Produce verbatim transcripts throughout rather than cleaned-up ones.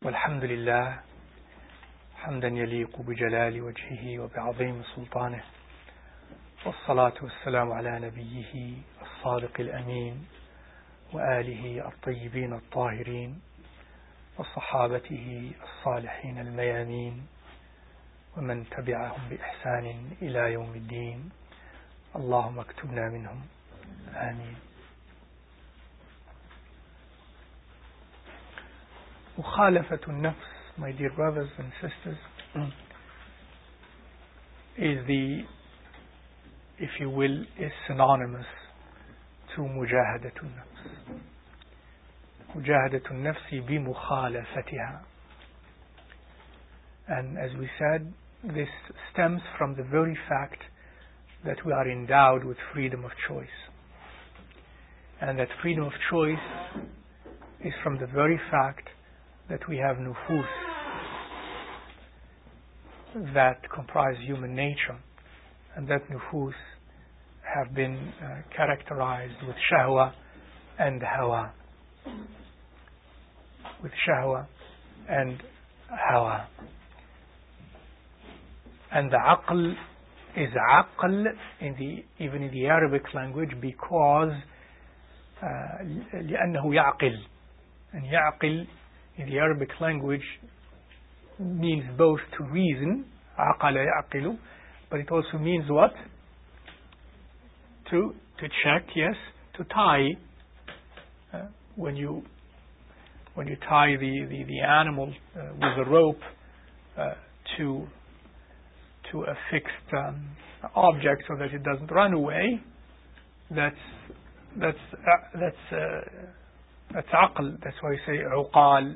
والحمد لله حمدا يليق بجلال وجهه وبعظيم سلطانه، والصلاة والسلام على نبيه الصادق الأمين وآله الطيبين الطاهرين وصحابته الصالحين الميامين ومن تبعهم بإحسان إلى يوم الدين. اللهم اكتبنا منهم آمين. مخالفة النفس, my dear brothers and sisters, is the, if you will, is synonymous to مجاهدة النفس. مجاهدة النفس بمخالفتها. And as we said, this stems from the very fact that we are endowed with freedom of choice. And that freedom of choice is from the very fact that we have nufus that comprise human nature, and that nufus have been uh, characterized with shahwa and hawa. With shahwa and hawa. And the aql is aql in the, even in the Arabic language, because uh, لأنه يعقل. And يعقل in the Arabic language means both to reason, عقل يعقل, but it also means what? To to check, yes, to tie. Uh, when you when you tie the the, the animal uh, with a rope uh, to to a fixed um, object so that it doesn't run away, that's that's uh, that's uh, that's aql. That's why we say uqal,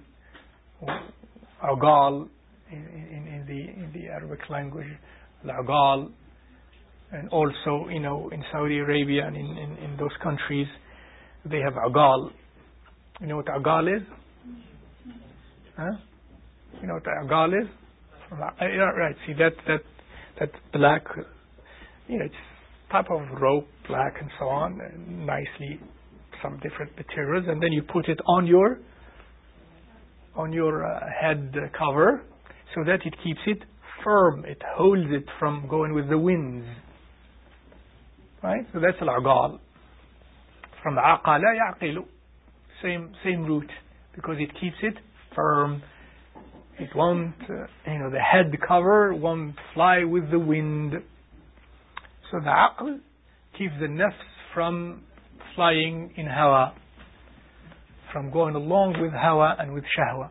uqal in, in, in the in the Arabic language, al-uqal. And also, you know, in Saudi Arabia and in, in, in those countries, they have uqal. You know what uqal is? Huh? You know what uqal is? Right. See that that that black, you know, it's type of rope, black and so on, and nicely some different materials, and then you put it on your on your uh, head cover so that it keeps it firm. It holds it from going with the winds. Right? So that's al-uqal. From aqala yaqilu. Same same root, because it keeps it firm. It won't, uh, you know, the head cover won't fly with the wind. So the aql keeps the nafs from flying in hawa, from going along with hawa and with shahwa.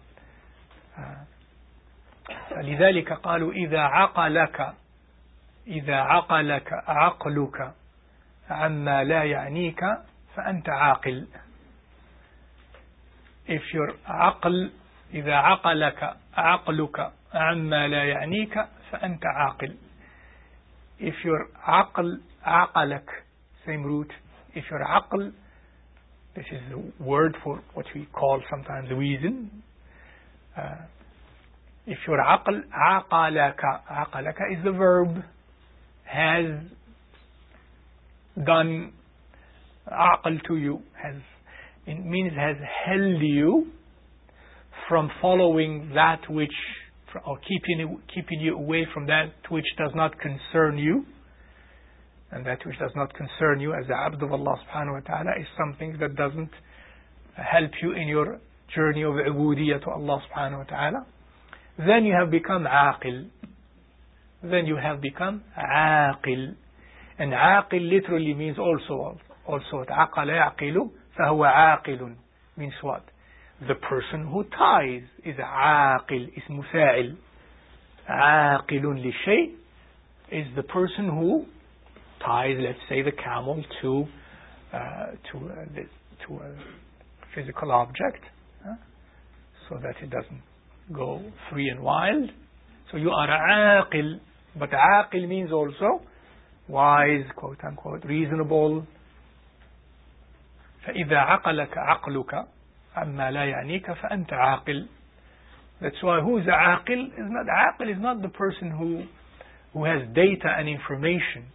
لذلك قالوا إذا عقلك إذا عقلك عقلك عما لا يعنيك فأنت عاقل. If your عقل إذا عقلك عقلك عما لا يعنيك فأنت عاقل. If your عقل عقلك, same root, if your عقل, this is the word for what we call sometimes reason. Uh, if your عقل عقلك, عقلك is the verb, has done عقل to you, has, it means has held you from following that which, or keeping keeping you away from that which does not concern you. And that which does not concern you as the abd of Allah subhanahu wa ta'ala is something that doesn't help you in your journey of ubudiyyah to Allah subhanahu wa ta'ala. Then you have become aqil. Then you have become aqil. And aqil literally means also also aqala yaqilu fahuwa aqilun, means what? The person who ties is aqil, is mufa'il. Aqilun li shay is the person who ties, let's say, the camel to uh, to uh, to a physical object, uh, so that it doesn't go free and wild. So you are aqil, but aqil means also wise, quote unquote, reasonable. فإذا عقلك عقلك عما لا يعنيك فأنت عاقل. That's why who is aqil is not aqil is not the person who who has data and information.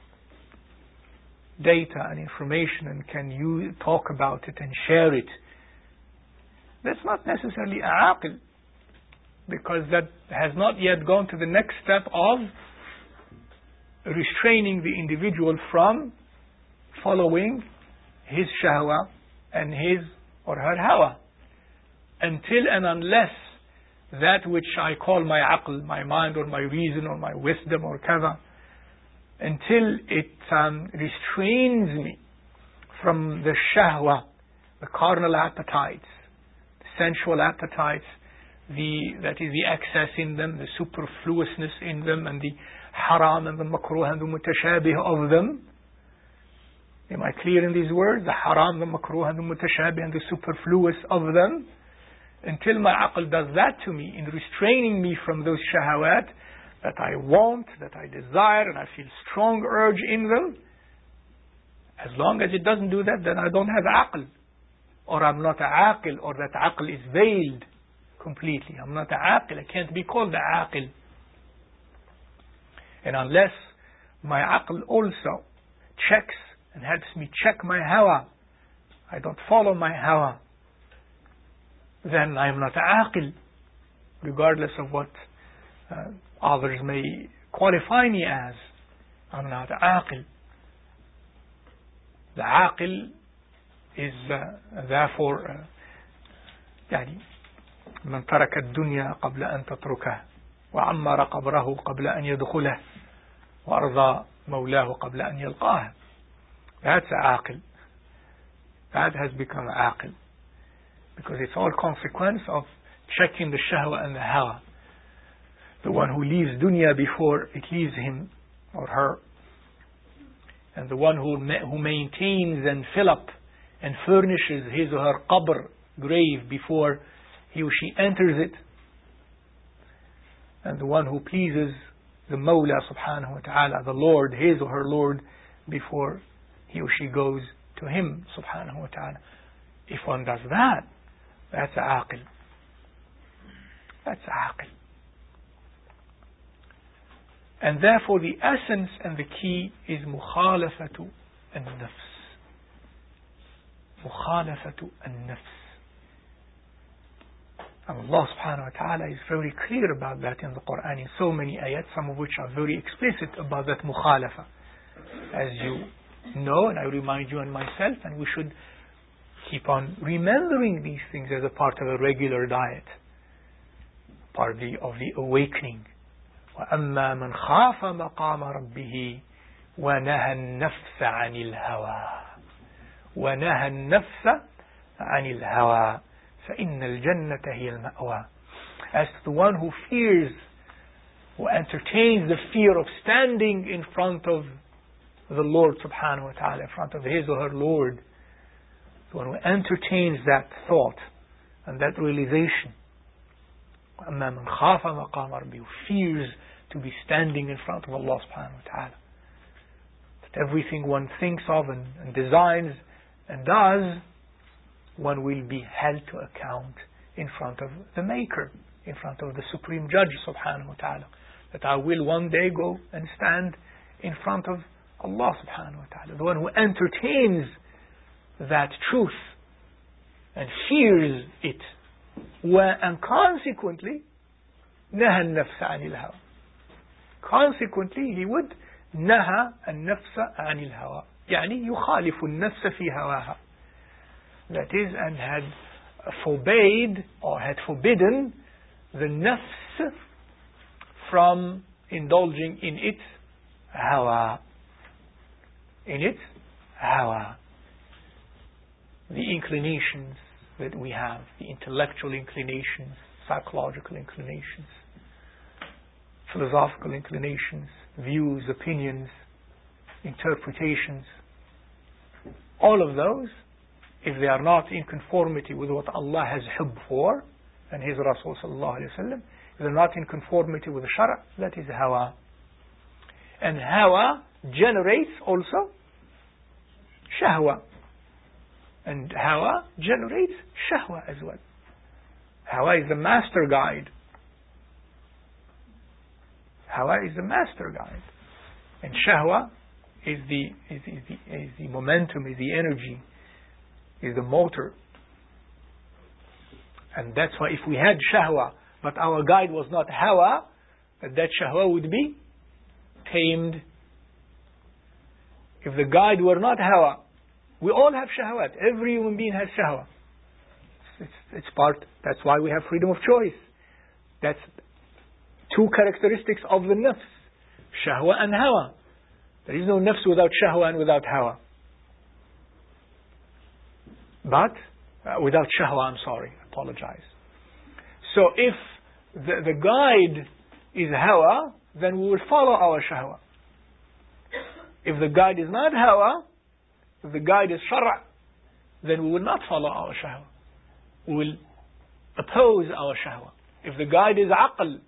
Data and information and can you talk about it and share it. That's not necessarily aqil. because that has not yet gone to the next step of restraining the individual from following his shahwa and his or her hawa. Until and unless that which I call my aql, my mind or my reason or my wisdom or kaza, until it um, restrains me from the shahwa, the carnal appetites, the sensual appetites, the that is the excess in them, the superfluousness in them, and the haram and the makruh and the mutashabih of them. Am I clear in these words? The haram, the makruh and the mutashabih and the superfluous of them. Until my aql does that to me in restraining me from those shahawat that I want, that I desire, and I feel strong urge in them, as long as it doesn't do that, then I don't have aql, or I'm not a aqil, or that aql is veiled completely. I'm not a aqil. I can't be called a aqil. And unless my aql also checks and helps me check my hawa, I don't follow my hawa, then I am not a aqil, regardless of what uh, others may qualify me as. I'm not a aqil. The aqil is uh, therefore uh, يعني من ترك الدنيا قبل أن تتركه وعمر قبره قبل أن يدخله وأرضى مولاه قبل أن يلقاه. That's aqil. That has become aqil, because it's all consequence of checking the shahwa and the hawa. The one who leaves dunya before it leaves him or her, and the one who who maintains and fill up and furnishes his or her qabr, grave, before he or she enters it, and the one who pleases the Mawla subhanahu wa ta'ala, the Lord, his or her Lord, before he or she goes to him subhanahu wa ta'ala. If one does that, that's aqil. That's aqil. And therefore the essence and the key is mukhalafatu an-nafs. Mukhalafatu an-nafs. And Allah subhanahu wa ta'ala is very clear about that in the Quran, in so many ayat, some of which are very explicit about that mukhalafa. As you know, and I remind you and myself, and we should keep on remembering these things as a part of a regular diet, part of the, of the awakening. وَأَمَّا مَنْ خَافَ مَقَامَ رَبِّهِ وَنَهَى النَّفْسَ عَنِ الْهَوَى وَنَهَى النَّفْسَ عَنِ الْهَوَى فَإِنَّ الْجَنَّةَ هِيَ الْمَأْوَى. As to the one who fears, who entertains the fear of standing in front of the Lord subhanahu wa ta'ala, in front of his or her Lord, the one who entertains that thought and that realization, وَأَمَّا مَنْ خَافَ مَقَامَ رَبِّهِ, who fears to be standing in front of Allah subhanahu wa ta'ala, that everything one thinks of and, and designs and does, one will be held to account in front of the Maker, in front of the Supreme Judge subhanahu wa ta'ala, that I will one day go and stand in front of Allah subhanahu wa ta'ala. The one who entertains that truth and fears it, and consequently نهى النفس عن الهوى, consequently he would نهى النفس عن الهوى, يعني يخالف النفس في هواها, that is, and had forbade or had forbidden the nafs from indulging in its hawa, in its hawa, the inclinations that we have, the intellectual inclinations, psychological inclinations, philosophical inclinations, views, opinions, interpretations. All of those, if they are not in conformity with what Allah has hubb for, and His Rasul sallallahu alayhi wa sallam, if they're not in conformity with the Shara', that is hawa. And hawa generates also shahwa. And hawa generates shahwa as well. Hawa is the master guide. Hawa is the master guide. And shahwa is the, is, is the, is the momentum, is the energy, is the motor. And that's why if we had shahwa but our guide was not hawa, that that shahwa would be tamed. If the guide were not hawa, we all have shahwat. Every human being has shahwa. It's, it's part, that's why we have freedom of choice. That's two characteristics of the nafs. Shahwa and hawa. There is no nafs without shahwa and without hawa. But, uh, without shahwa, I'm sorry, I apologize. So if the, the guide is hawa, then we will follow our shahwa. If the guide is not hawa, if the guide is shara', then we will not follow our shahwa. We will oppose our shahwa. If the guide is aql,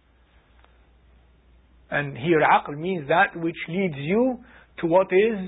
and here aql means that which leads you to what is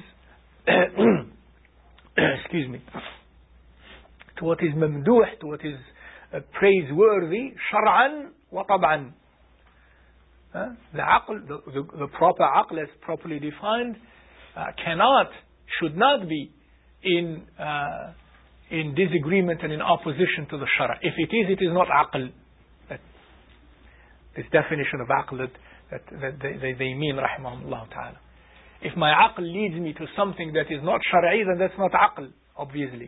excuse me, to what is mamduh, to what is uh, praiseworthy, shar'an wa tab'an. Uh, the aql, the, the, the proper aql as properly defined, uh, cannot, should not be in uh, in disagreement and in opposition to the shara'. If it is, it is not aql. That, this definition of aql that, that, that they, they, they mean, rahimahumullah ta'ala. If my aql leads me to something that is not shara'i, then that's not aql, obviously.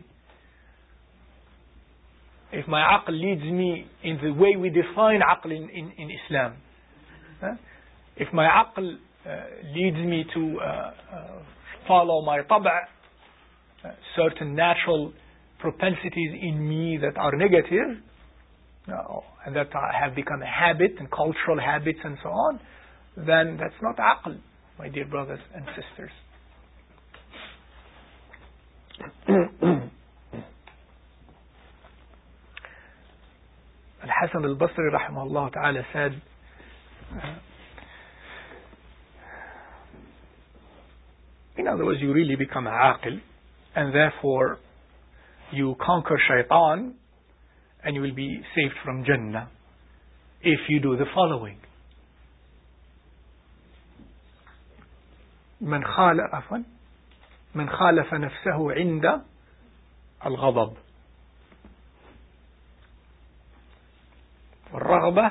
If my aql leads me in the way we define aql in, in, in Islam, huh? If my aql uh, leads me to uh, uh, follow my tab'a, uh, certain natural propensities in me that are negative, uh, and that have become a habit and cultural habits and so on, then that's not aql, my dear brothers and sisters. Al-Hasan al-Basri rahimahullah ta'ala said, uh, in other words, you really become aqil, and therefore you conquer shaitan, and you will be saved from Jannah if you do the following. من خالف عفوا من خالف نفسه عند الغضب والرغبة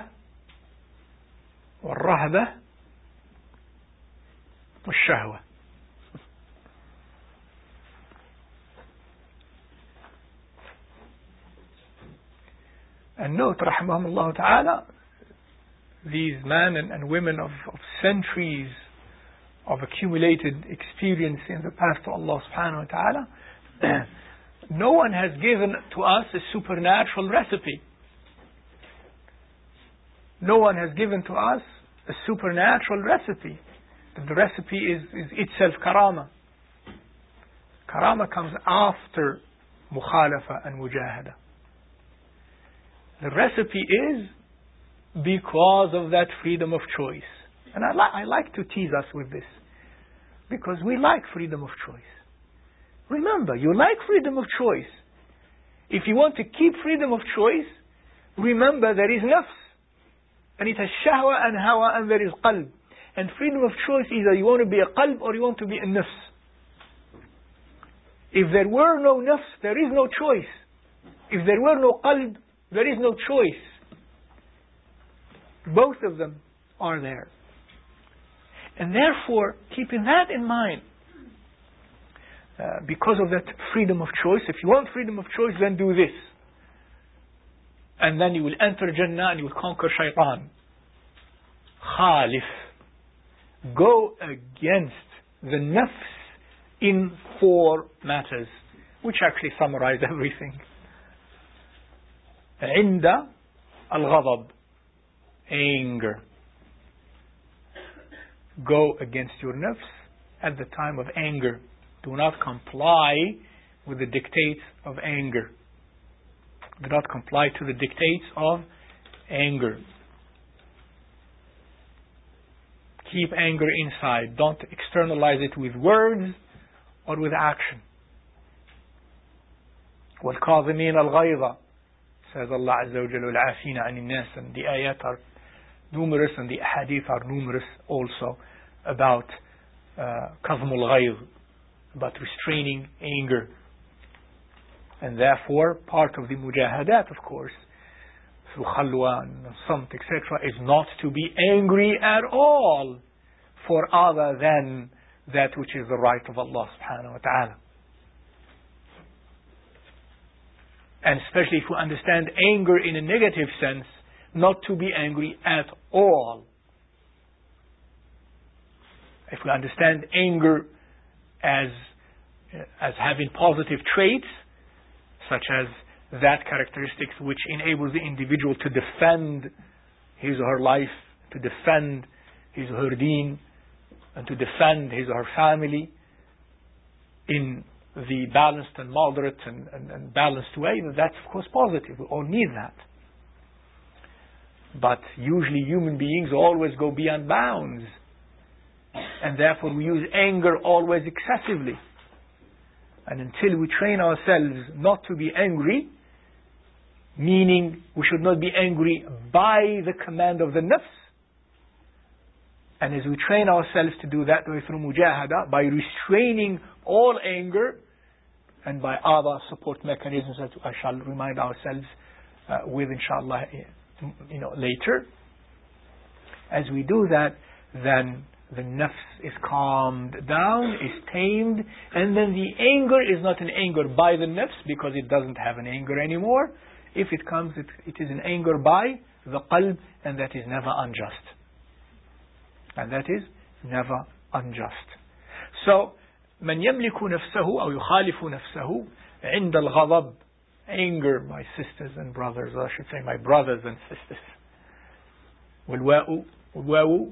والرهبة والشهوة. And note, rahimahumullah ta'ala, these men and, and women of, of centuries of accumulated experience in the path to Allah subhanahu wa ta'ala, no one has given to us a supernatural recipe. No one has given to us a supernatural recipe. The recipe is, is itself karama. Karama comes after mukhalafa and mujahada. The recipe is because of that freedom of choice. And I, li- I like to tease us with this, because we like freedom of choice. Remember, you like freedom of choice. If you want to keep freedom of choice, remember there is nafs, and it has shahwa and hawa, and there is qalb. And freedom of choice, either you want to be a qalb or you want to be a nafs. If there were no nafs, there is no choice. If there were no qalb, there is no choice. Both of them are there. And therefore, keeping that in mind, uh, because of that freedom of choice, if you want freedom of choice, then do this. And then you will enter Jannah and you will conquer shaitan. Khalif. Go against the nafs in four matters, which actually summarize everything. عند الغضب, anger. Go against your nafs at the time of anger. Do not comply with the dictates of anger. Do not comply to the dictates of anger. Keep anger inside. Don't externalize it with words or with action. وَالْكَاظِمِينَ الْغَيْظَ, says Allah Azza wa Jalla, وَالْعَافِينَ عَنِ النَّاسِ. And the ayat are numerous, and the hadith are numerous also about kazmul ghayz, about restraining anger. And therefore, part of the mujahadat, of course, through khalwa and samt, et cetera, is not to be angry at all for other than that which is the right of Allah subhanahu wa ta'ala. And especially if we understand anger in a negative sense, not to be angry at all. If we understand anger as as having positive traits, such as that characteristics which enables the individual to defend his or her life, to defend his or her deen, and to defend his or her family in the balanced and moderate and, and, and balanced way, that's of course positive. We all need that. But usually human beings always go beyond bounds, and therefore we use anger always excessively. And until we train ourselves not to be angry, meaning we should not be angry by the command of the nafs, and as we train ourselves to do that way through mujahada, by restraining all anger, and by other support mechanisms that I shall remind ourselves uh, with inshallah you know, later. As we do that, then the nafs is calmed down, is tamed, and then the anger is not an anger by the nafs because it doesn't have an anger anymore. If it comes, it, it is an anger by the qalb, and that is never unjust. And that is never unjust. So, من يملك نفسه أو يخالف نفسه عند الغضب, anger, my sisters and brothers, or I should say my brothers and sisters. والواو والواو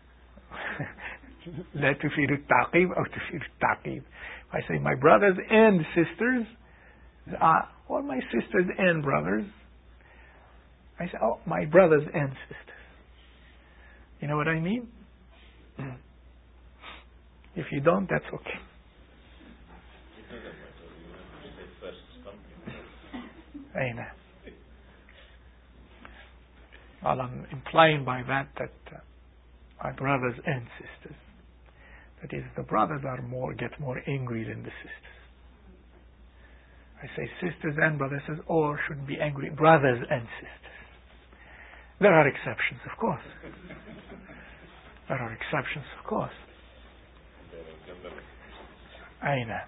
لا تفيد التعقيب أو تفيد التعقيب. I say my brothers and sisters, uh, or my sisters and brothers. I say, oh, my brothers and sisters. You know what I mean? If you don't, that's okay. Amen. Well, I'm implying by that that uh, my brothers and sisters, that is, the brothers are more get more angry than the sisters. I say sisters and brothers, or shouldn't be angry, brothers and sisters. There are exceptions, of course. There are exceptions, of course. Aina.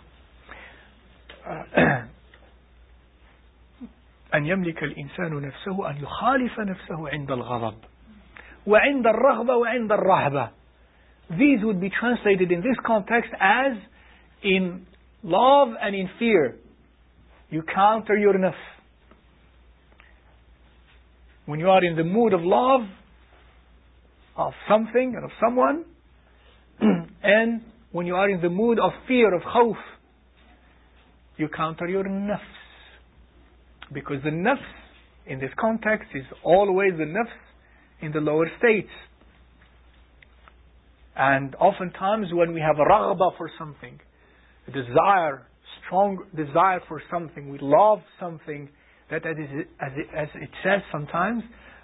أن يملك الإنسان نفسه أن يخالف نفسه عند الغضب وعند الرغبة وعند الرهبة. These would be translated in this context as in love and in fear. You counter your nafs. When you are in the mood of love of something and of someone, and when you are in the mood of fear, of khawf, you counter your nafs. Because the nafs in this context is always the nafs in the lower states. And oftentimes when we have a raghba for something, a desire, strong desire for something, we love something, that as it, as it, as it says sometimes,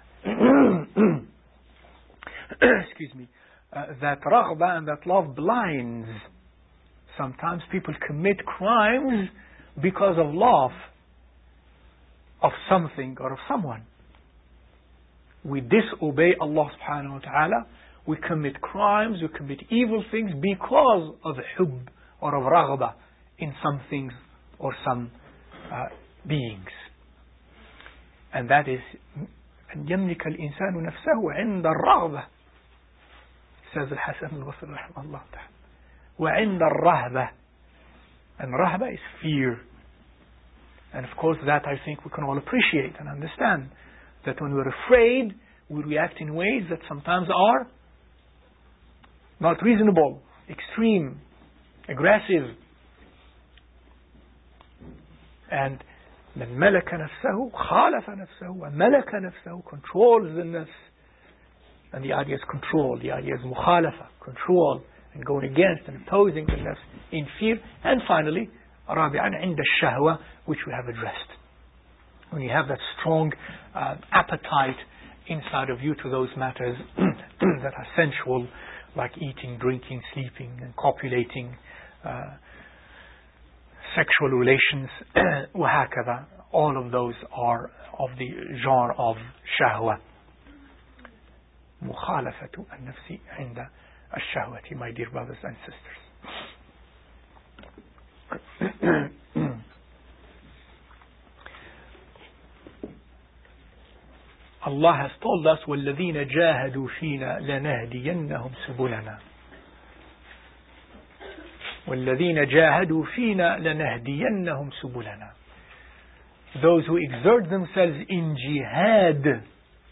excuse me, uh, that raghba and that love blinds. Sometimes people commit crimes because of love of something or of someone. We disobey Allah subhanahu wa ta'ala, we commit crimes, we commit evil things because of hubb or of raghba in some things or some uh, beings. And that is أن يملك الإنسان نفسه عند الرغبة, says Al-Hasan al-Basri رحمه الله تعالى, وعند الرهبة, and rahba is fear. And of course that I think we can all appreciate and understand, that when we're afraid, we react in ways that sometimes are not reasonable, extreme, aggressive. And من ملك نفسه خالف نفسه وملك نفسه, controls the nafs. And the idea is control, the idea is mukhalafa, control, and going against and opposing the nafs in fear. And finally, رابعا عند الشهوة, which we have addressed. When you have that strong uh, appetite inside of you to those matters that are sensual, like eating, drinking, sleeping, and copulating, uh, sexual relations, وهكذا, all of those are of the genre of shahwa. مخالفة النفس عند الشهوة, my dear brothers and sisters. Allah has told us وَالَّذِينَ جَاهَدُوا فِينَا لَنَهْدِيَنَّهُمْ سُبُلَنَا. وَالَّذِينَ جَاهَدُوا فِينَا لَنَهْدِيَنَّهُمْ سُبُلَنَا. Those who exert themselves in jihad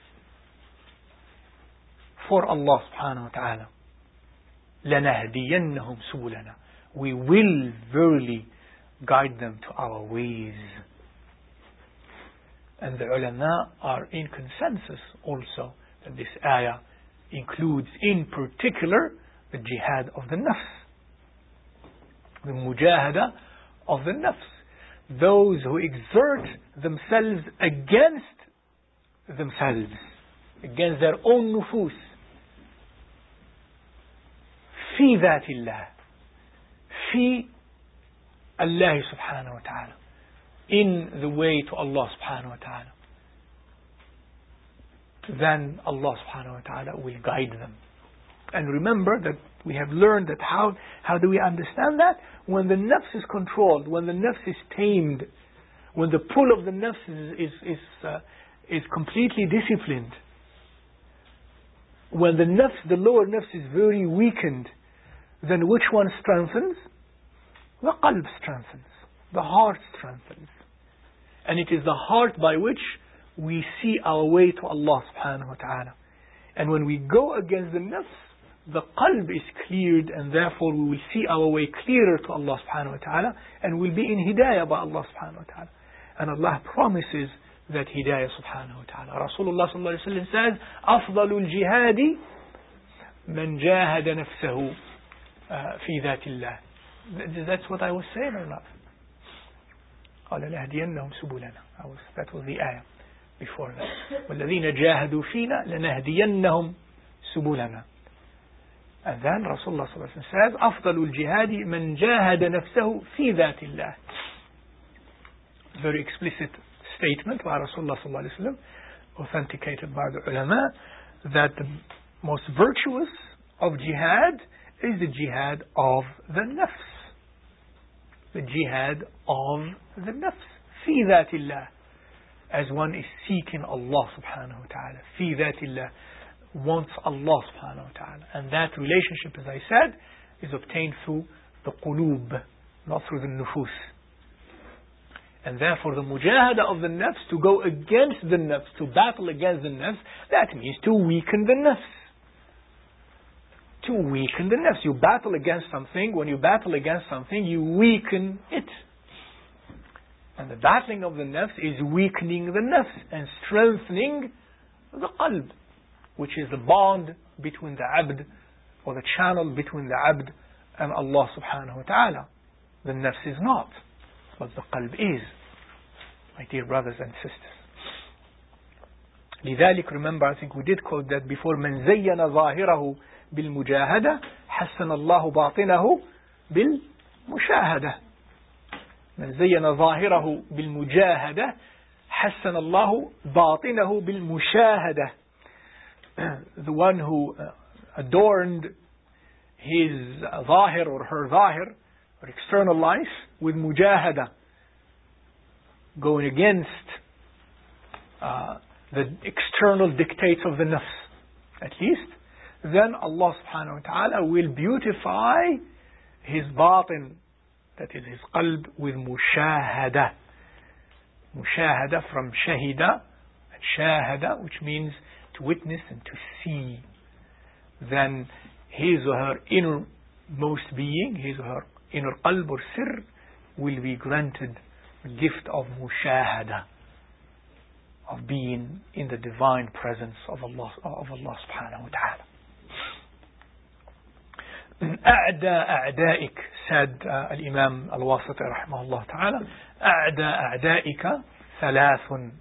for Allah subhanahu wa ta'ala, لَنَهْدِيَنَّهُمْ سُبُلَنَا. We will verily guide them to our ways. And the ulama are in consensus also that this ayah includes in particular the jihad of the nafs, the mujahada of the nafs, those who exert themselves against themselves, against their own nufus, في ذات الله, في Allah subhanahu wa ta'ala, in the way to Allah subhanahu wa ta'ala, then Allah subhanahu wa ta'ala will guide them. And remember that we have learned that how, how do we understand that? When the nafs is controlled, when the nafs is tamed, when the pull of the nafs is, is, is, uh, is completely disciplined, when the nafs, the lower nafs is very weakened, then which one strengthens? The qalb strengthens, the heart strengthens. And it is the heart by which we see our way to Allah subhanahu wa ta'ala. And when we go against the nafs, the qalb is cleared, and therefore we will see our way clearer to Allah subhanahu wa ta'ala, and will be in hidayah by Allah subhanahu wa ta'ala. And Allah promises that hidayah subhanahu wa ta'ala. Rasulullah sallallahu alayhi wa sallam says, أفضل الجهاد من جاهد نفسه في ذات الله. That's what I was saying or not? قال لنهدينهم سبلنا. That was the ayah before that. والذين جاهدوا فينا لنهدينهم سبلنا. And then Rasulullah sallallahu alayhi wa sallam says, أفضل الجهاد من جاهد نفسه في ذات الله. Very explicit statement by Rasulullah sallallahu alayhi wa sallam, authenticated by the ulama, that the most virtuous of jihad is the jihad of the nafs. The jihad of the nafs. في ذات الله. As one is seeking Allah subhanahu wa ta'ala. في ذات الله. Wants Allah subhanahu wa ta'ala. And that relationship, as I said, is obtained through the qulub, not through the nufus. And therefore the mujahada of the nafs, to go against the nafs, to battle against the nafs, that means to weaken the nafs. To weaken the nafs. You battle against something. When you battle against something, you weaken it. And the battling of the nafs is weakening the nafs and strengthening the qalb, which is the bond between the abd, or the channel between the abd and Allah subhanahu wa ta'ala. The nafs is not, but the qalb is, my dear brothers and sisters. لذلك, remember, I think we did quote that before, من زين ظاهره بالمجاهدة حسن الله باطنه بالمشاهدة. من زين ظاهره بالمجاهدة حسن الله باطنه بالمشاهدة. The one who adorned his zahir or her zahir, or external life, with mujahada, going against uh, the external dictates of the nafs, at least, then Allah subhanahu wa ta'ala will beautify his batin, that is his qalb, with mushahada. Mushahada from shahida and shahada, which means to witness and to see. Then his or her innermost being, his or her inner qalb or sir, will be granted the gift of mushahada, of being in the divine presence of Allah, of Allah subhanahu wa ta'ala. أعدى أعدائك, said uh, الإمام الواسطي رحمه الله تعالى, أعدى أعدائك ثلاث: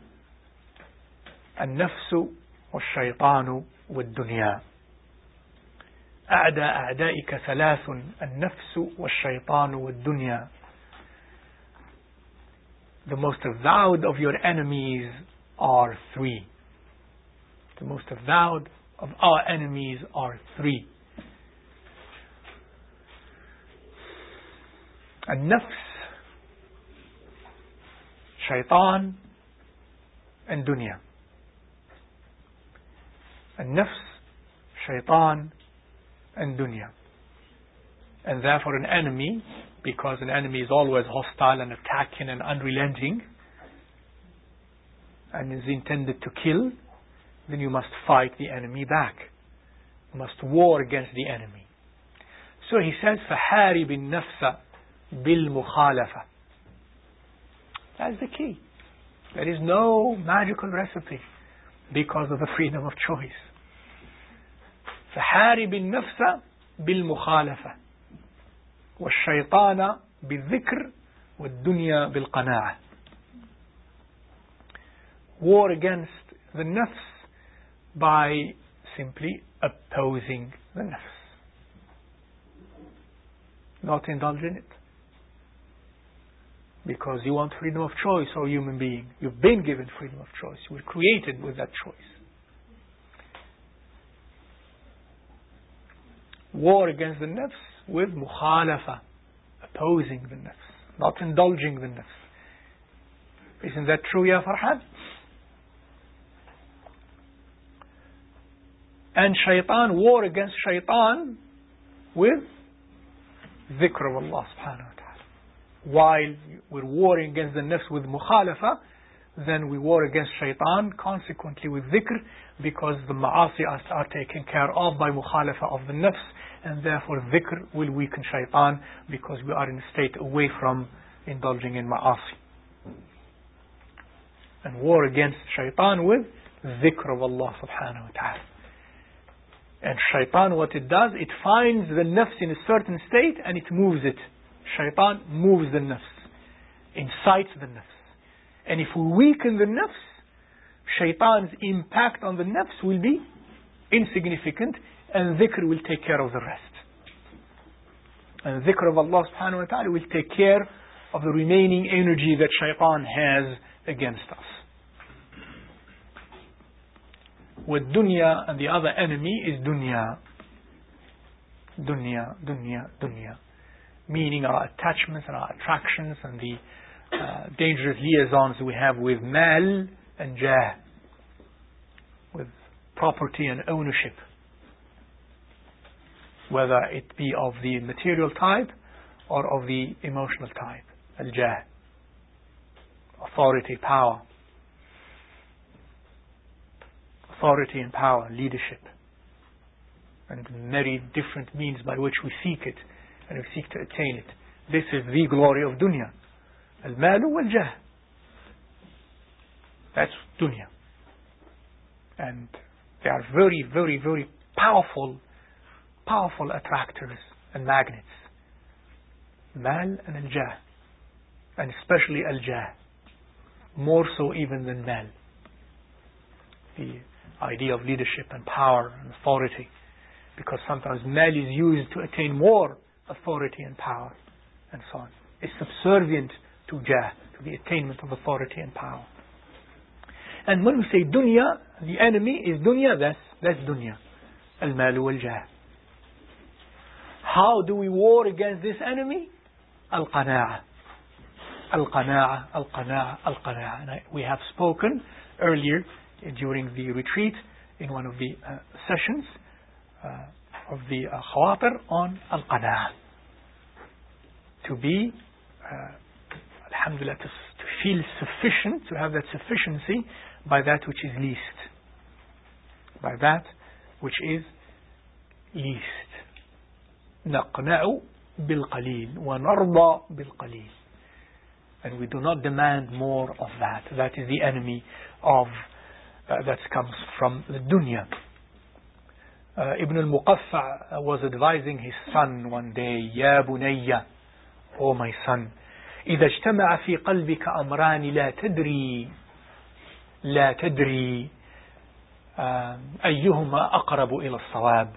النفس والشيطان والدنيا. أعدى أعدائك ثلاث: النفس والشيطان والدنيا. the most avowed of your enemies are three. The most avowed of our enemies are three. An-nafs, shaitan, and dunya. An-nafs, shaitan, and dunya. And therefore an enemy, because an enemy is always hostile and attacking and unrelenting, and is intended to kill, then you must fight the enemy back. You must war against the enemy. So he says, فَحَارِبِ النَّفْسَ بِالْمُخَالَفَةِ. That's the key. There is no magical recipe because of the freedom of choice. فَحَارِبِ النَّفْسَ بِالْمُخَالَفَةِ وَالشَّيْطَانَ بِالذِّكْرِ وَالدُّنْيَا بِالْقَنَاعَةِ. War against the nafs by simply opposing the nafs. Not indulge in it. Because you want freedom of choice, O human being. You've been given freedom of choice. You were created with that choice. War against the nafs with mukhalafa, opposing the nafs, not indulging the nafs. Isn't that true, Ya Farhad? And shaitan, war against shaitan with dhikr of Allah subhanahu wa ta'ala. While we're warring against the nafs with mukhalafa, then we war against shaitan consequently with dhikr, because the ma'asi are taken care of by mukhalafa of the nafs, and therefore dhikr will weaken shaitan because we are in a state away from indulging in ma'asi. And war against shaitan with dhikr of Allah subhanahu wa ta'ala. And shaitan, what it does, it finds the nafs in a certain state and it moves it. Shaitan moves the nafs, incites the nafs. And if we weaken the nafs, shaitan's impact on the nafs will be insignificant, and dhikr will take care of the rest. And dhikr of Allah subhanahu wa ta'ala will take care of the remaining energy that shaitan has against us. With dunya, and the other enemy is dunya. Dunya, dunya, dunya. Meaning our attachments and our attractions and the uh, dangerous liaisons we have with mal and jah, with property and ownership, whether it be of the material type or of the emotional type. Al-jah, authority, power. Authority and power, leadership, and many different means by which we seek it and we seek to attain it. This is the glory of dunya. Al-malu wal-jah. That's dunya. And they are very, very, very powerful, powerful attractors and magnets. Mal and al-jah. And especially al-jah. More so even than mal. The idea of leadership and power and authority, because sometimes mal is used to attain more authority and power and so on. It's subservient to jah, to the attainment of authority and power. And when we say dunya, the enemy is dunya, that's, that's dunya. Al-malu wal-jah. How do we war against this enemy? Al-qana'a. Al-qana'a, al-qana'a, al-qana'a. And I, we have spoken earlier during the retreat in one of the uh, sessions uh, of the uh, khawatir on al-qana'a. To be, uh, alhamdulillah, to, to feel sufficient, to have that sufficiency by that which is least. By that which is least. نقنع بالقليل ونرضى بالقليل. And we do not demand more of that. That is the enemy of Uh, that comes from the dunya. Uh, Ibn al-Muqaffa was advising his son one day, Ya bunayya, O my son, إذا اجتمع في قلبك أمران لا تدري لا تدري أيهما أقرب إلى الصواب.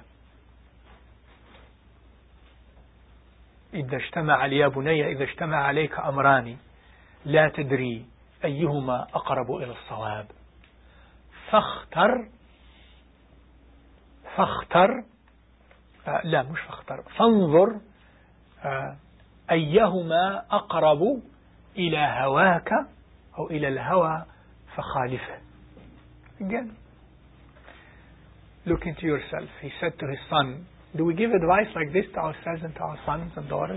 إذا اجتمع يا بني إذا اجتمع عليك أمران لا تدري أيهما أقرب إلى الصواب فاختر فاختر آه لا مش فاختر فانظر آه أيهما أقرب إلى هواك أو إلى الهوى فخالفه. Again, look into yourself. He said to his son, do we give advice like this to ourselves and to our sons and daughters?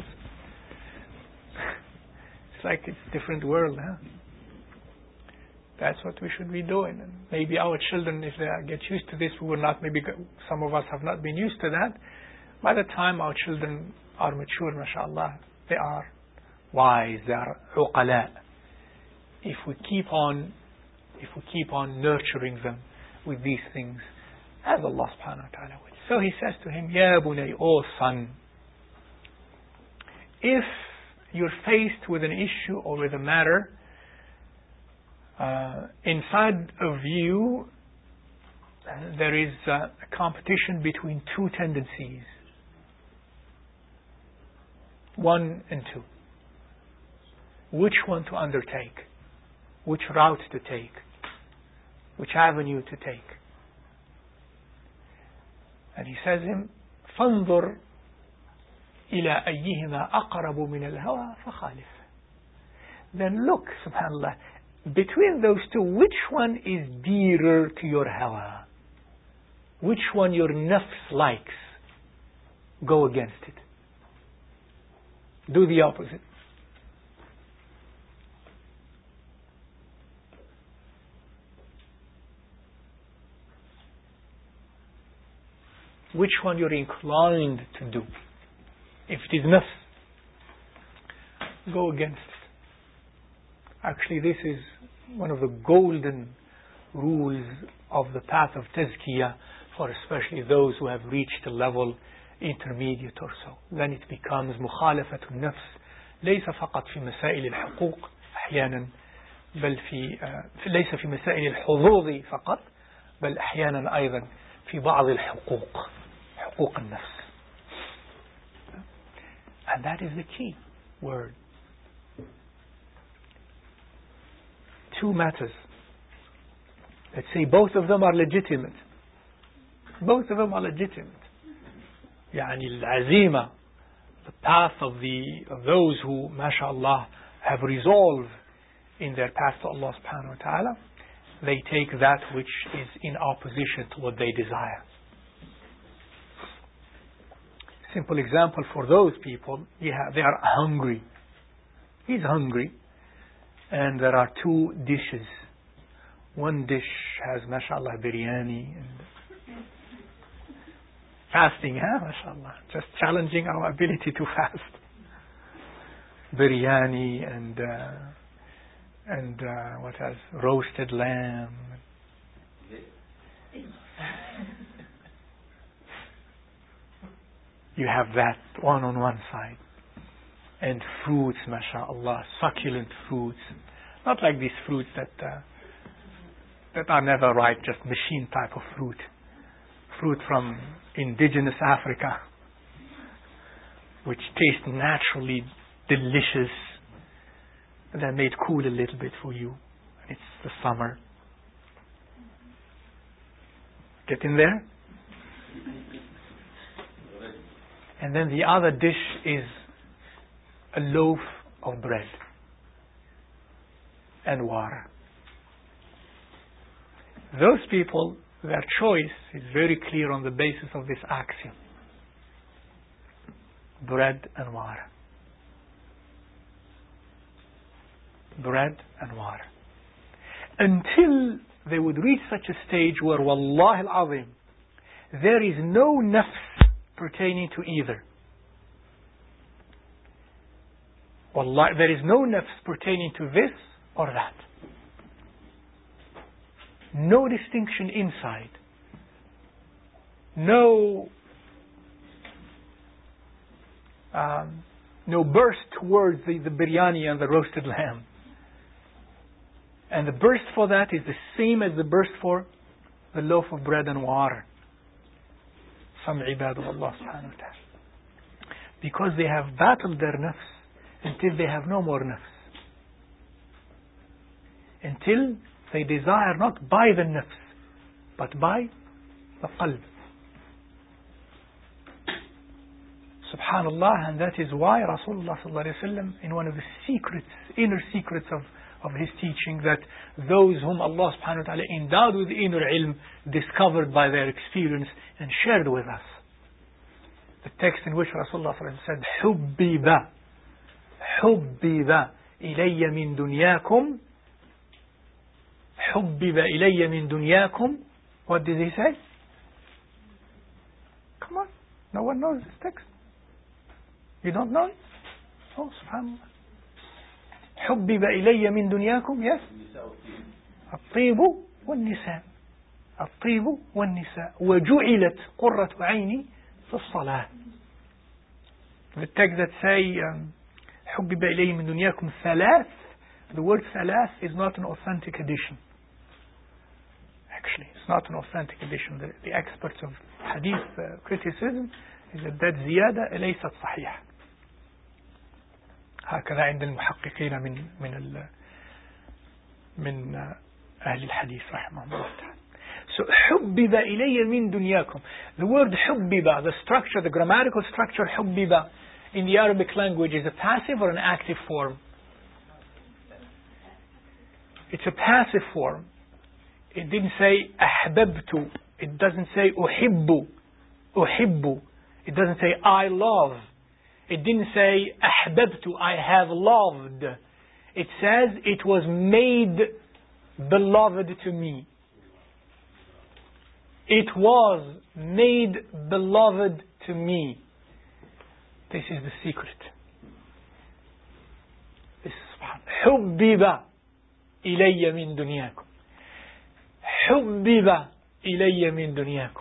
It's like it's a different world, huh? That's what we should be doing. And maybe our children, if they get used to this, we will not, maybe some of us have not been used to that. By the time our children are mature, mashallah, they are wise, they are uqala. If we keep on, if we keep on nurturing them with these things, as Allah subhanahu wa ta'ala will. So he says to him, Ya bunay, O son, if you're faced with an issue or with a matter, uh, inside of you, uh, there is uh, a competition between two tendencies. One and two. Which one to undertake? Which route to take? Which avenue to take? And he says him, فانظر إلى أيهما أقرب من الهوى فخالف. Then look, subhanallah, between those two, which one is dearer to your hawa? Which one your nafs likes? Go against it. Do the opposite. Which one you're inclined to do. If it is nafs, go against it. Actually, this is one of the golden rules of the path of tazkiyah for especially those who have reached a level intermediate or so. Then it becomes مخالفة النفس ليس فقط في مسائل الحقوق أحيانا بل في ليس في مسائل الحظوظ فقط بل أحيانا أيضا في بعض الحقوق حقوق النفس. And that is the key word. Two matters. Let's say both of them are legitimate. Both of them are legitimate. يعني العزيمة, the path of the of those who, mashallah, have resolved in their path to Allah subhanahu wa ta'ala, they take that which is in opposition to what they desire. Simple example for those people, yeah, they are hungry. He's hungry. And there are two dishes. One dish has, mashallah, biryani and fasting, huh? Mashallah. Just challenging our ability to fast. Biryani and uh, and uh, what else? Roasted lamb. You have that one on one side. And fruits, mashallah, succulent fruits. Not like these fruits that uh, that are never ripe, just machine type of fruit. Fruit from indigenous Africa, which taste naturally delicious. And they're made cool a little bit for you. It's the summer. Get in there? And then the other dish is a loaf of bread and water. Those people, their choice is very clear on the basis of this axiom. Bread and water. Bread and water. Until they would reach such a stage where, wallahi al-azim, there is no nafs pertaining to either. Wallahi, there is no nafs pertaining to this or that. No distinction inside. No um, no burst towards the, the biryani and the roasted lamb. And the burst for that is the same as the burst for the loaf of bread and water. Some ibad of Allah subhanahu wa ta'ala. Because they have battled their nafs until they have no more nafs. until they desire not by the nafs, but by the qalb. Subhanallah, and that is why Rasulullah sallallahu alaihi wasallam, in one of the secrets, inner secrets of, of his teaching, that those whom Allah subhanahu wa ta'ala endowed with inner ilm, discovered by their experience and shared with us. The text in which Rasulullah sallallahu alaihi wasallam said, Hubbiba, Hubbiba ilayya min dunyakum, Hubbiba ilayya min dunyakum. What did he say? Come on, no one knows this text. You don't know it? Oh, subhanallah. حبب إلي من دنياكم, yes? الطيب والنساء الطيب والنساء وجعلت قرة عيني في الصلاة. The text that say um, حبب إلي من دنياكم ثلاث, the word ثلاث is not an authentic edition. Actually, it's not an authentic edition. The, the experts of hadith uh, criticism is that that زيادة ليست صحيحة. هكذا عند المحققين من من ال من أهل الحديث رحمهم الله تعالى. So حبب إلي من دنياكم. The word حبب, the structure, the grammatical structure حبب in the Arabic language is a passive or an active form? It's a passive form. It didn't say أحببت. It doesn't say أحب. أحب. It doesn't say I love. It didn't say أحببت, I have loved. It says it was made beloved to me. It was made beloved to me. This is the secret. This is حبب إلي من دنياكم. حبب إلي من دنياكم.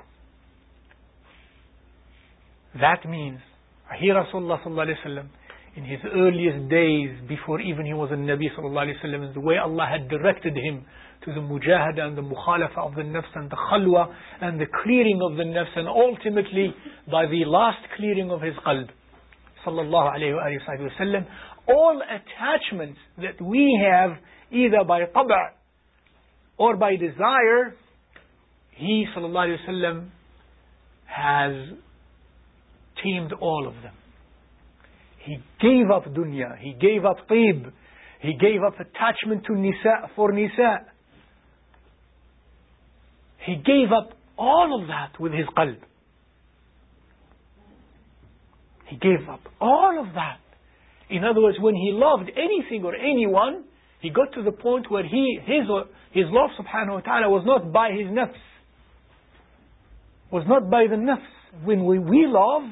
That means here Rasulullah sallallahu alayhi wa sallam, in his earliest days, before even he was a Nabi sallallahu alayhi wa sallam, the way Allah had directed him to the mujahada and the mukhalafa of the nafs and the khalwa and the clearing of the nafs, and ultimately by the last clearing of his qalb sallallahu alayhi wa sallam, all attachments that we have either by tab'a or by desire, he sallallahu alayhi wa sallam has tamed all of them. He gave up dunya, he gave up tib, he gave up attachment to nisa for nisa. He gave up all of that with his qalb. He gave up all of that. In other words, when he loved anything or anyone, he got to the point where he his his love subhanahu wa ta'ala was not by his nafs, was not by the nafs. When we, we love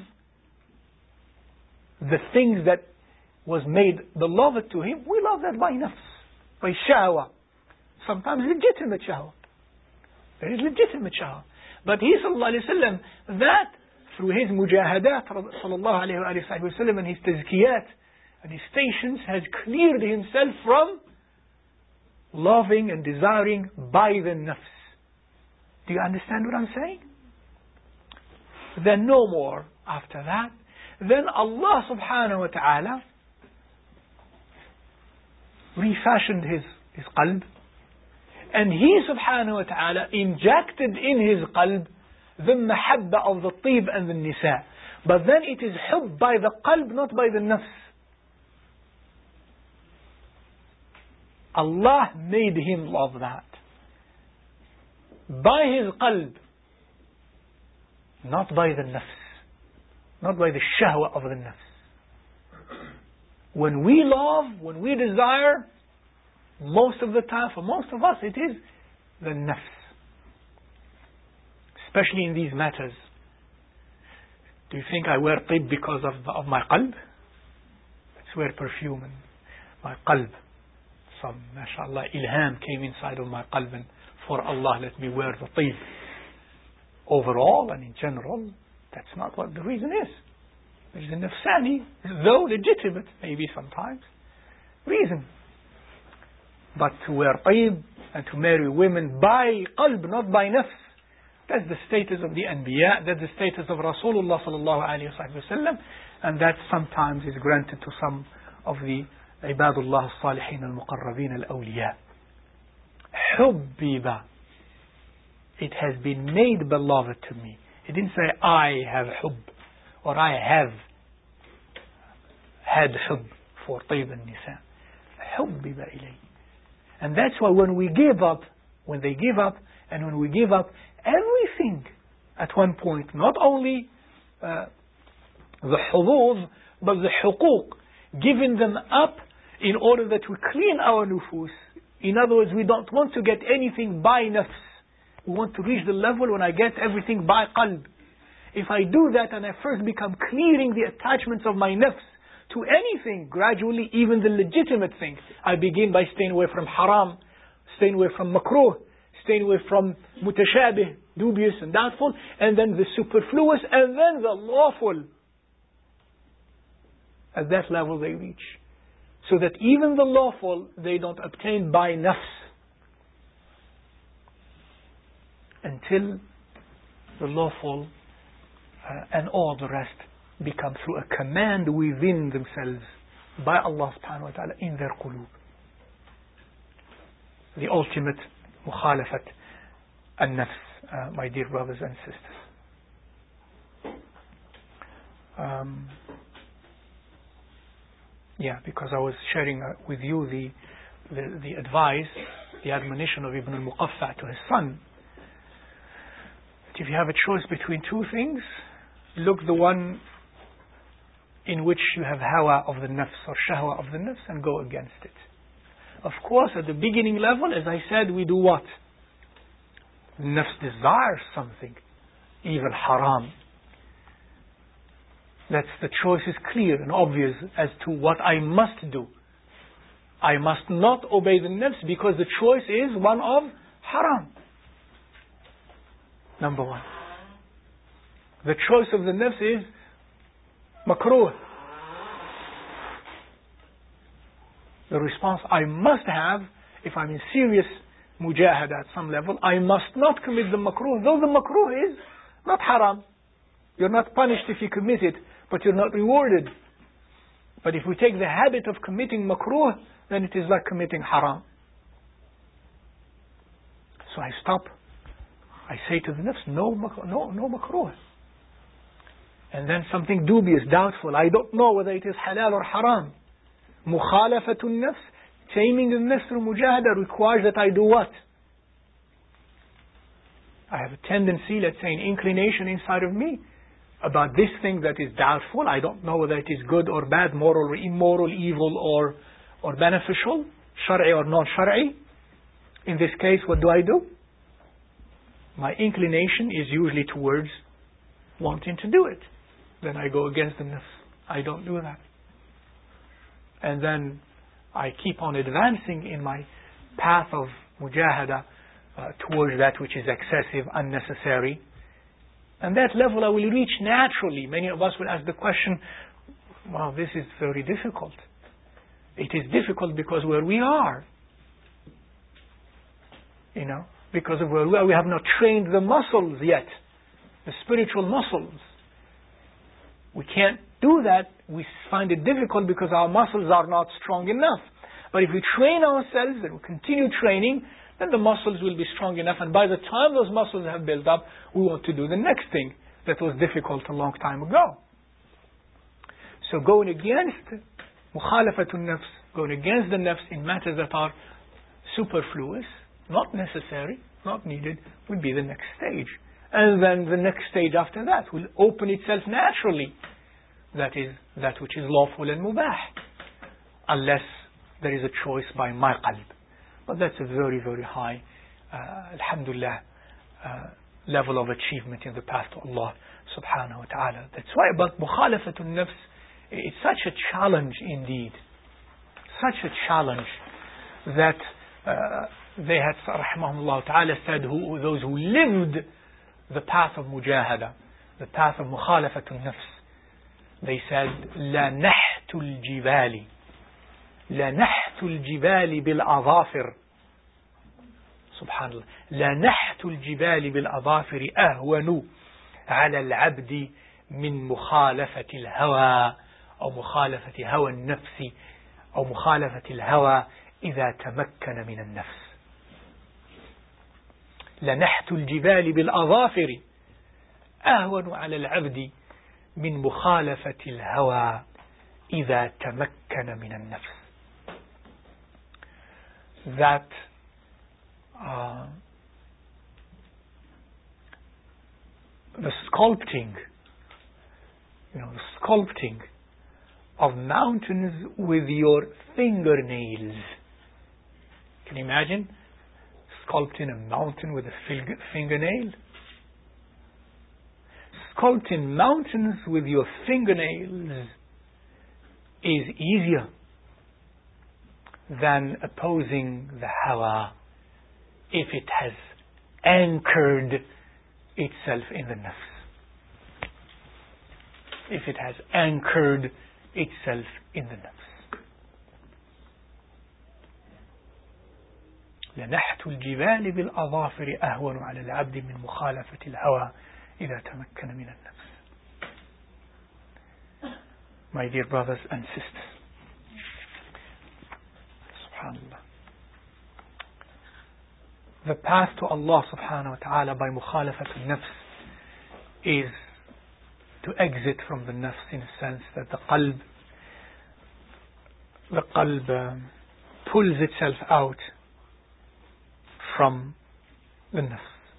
the things that was made beloved to him, we love that by nafs, by shahwa. Sometimes legitimate shahwa. There is legitimate shahwa. But he sallallahu alayhi wa sallam, that through his mujahadat sallallahu alayhi wa sallam and his tazkiyat and his stations has cleared himself from loving and desiring by the nafs. Do you understand what I'm saying? Then no more after that. Then Allah subhanahu wa ta'ala refashioned his, his qalb, and He subhanahu wa ta'ala injected in his qalb the mahabba of the tib and the nisa. But then it is hub by the qalb, not by the nafs. Allah made him love that by his qalb, not by the nafs, not by the shahwa of the nafs. When we love, when we desire, most of the time, for most of us, it is the nafs. Especially in these matters. Do you think I wear tib because of, of my qalb? Let's wear perfume and my qalb. Some, mashallah, ilham came inside of my qalb, and for Allah, let me wear the tib. Overall and in general, that's not what the reason is. There is a nafsani, though legitimate, maybe sometimes, reason. But to wear tib and to marry women by qalb, not by nafs, that's the status of the Anbiya, that's the status of Rasulullah sallallahu alayhi wa sallam, and that sometimes is granted to some of the Ibadullah al-Salihin al-Muqarrabin al-Awliya. حُبِّبَ. It has been made beloved to me. He didn't say I have hub or I have had hub for طيب النساء. حُبِّبَ إِلَيْهِ. And that's why when we give up, when they give up, and when we give up everything at one point, not only uh, the حظوظ, but the حقوق, giving them up in order that we clean our nufus. In other words, we don't want to get anything by nafs. We want to reach the level when I get everything by qalb. If I do that and I first become clearing the attachments of my nafs to anything, gradually even the legitimate thing, I begin by staying away from haram, staying away from makruh, staying away from mutashabih, dubious and doubtful, and then the superfluous, and then the lawful. At that level they reach. So that even the lawful, they don't obtain by nafs. Until the lawful uh, and all the rest become through a command within themselves by Allah subhanahu wa ta'ala in their qulub. The ultimate mukhalafat an-nafs, uh, my dear brothers and sisters. Um, yeah, because I was sharing uh, with you the, the the advice, the admonition of Ibn al-Muqaffa to his son. If you have a choice between two things, look the one in which you have hawa of the nafs or shahwa of the nafs and go against it. Of course, at the beginning level, as I said, we do what? The nafs desires something, even haram. That's the choice is clear and obvious as to what I must do. I must not obey the nafs because the choice is one of haram. Number one. The choice of the nafs is makruh. The response I must have, if I'm in serious mujahada at some level, I must not commit the makruh, though the makruh is not haram. You're not punished if you commit it, but you're not rewarded. But if we take the habit of committing makruh, then it is like committing haram. So I stop. I say to the nafs, no, no, no makruh. And then something dubious, doubtful. I don't know whether it is halal or haram. Mukhalafatun nafs, taming the nafs through mujahada requires that I do what? I have a tendency, let's say an inclination inside of me about this thing that is doubtful. I don't know whether it is good or bad, moral or immoral, evil or, or beneficial, shar'i or non-shar'i. In this case, what do I do? My inclination is usually towards wanting to do it. Then I go against the nafs. I don't do that. And then I keep on advancing in my path of mujahada uh, towards that which is excessive, unnecessary. And that level I will reach naturally. Many of us will ask the question, wow, this is very difficult. It is difficult because where we are, you know, because of where we are, we have not trained the muscles yet, the spiritual muscles. We can't do that. We find it difficult because our muscles are not strong enough. But if we train ourselves and we continue training, then the muscles will be strong enough. And by the time those muscles have built up, we want to do the next thing that was difficult a long time ago. So going against mukhalafatun nafs, going against the nafs in matters that are superfluous, not necessary, not needed, will be the next stage. And then the next stage after that will open itself naturally. That is that which is lawful and mubah. Unless there is a choice by my qalb. But that's a very, very high, uh, alhamdulillah, uh, level of achievement in the path to Allah subhanahu wa ta'ala. That's why about mukhalafatun nafs, it's such a challenge indeed. Such a challenge that uh, they had, rahimahumullah ta'ala, said who, those who lived the path of mujahada, the path of mukhalafatun nafs, they said, لا نحت الجبال لا نحت الجبال بالأظافر سبحان الله لا نحت الجبال بالأظافر أهون على العبد من مخالفة الهوى أو مخالفة هوى النفس أو مخالفة الهوى إذا تمكن من النفس. لنحت الجبال بالأظافر أهون على العبد من مخالفة الهوى إذا تمكن من النفس. That uh, the sculpting, you know, the sculpting of mountains with your fingernails. Can you imagine sculpting a mountain with a fing- fingernail? Sculpting mountains with your fingernails is easier than opposing the hawa if it has anchored itself in the nafs. If it has anchored itself in the nafs. لنحت الجبال بالأظافر أهون على العبد من مخالفة الهوى إذا تمكن من النفس. My dear brothers and sisters, subhanallah, the path to Allah subhanahu wa ta'ala by mukhalafat al-nafs is to exit from the nafs, in a sense that the qalb the qalb um, pulls itself out from the nafs.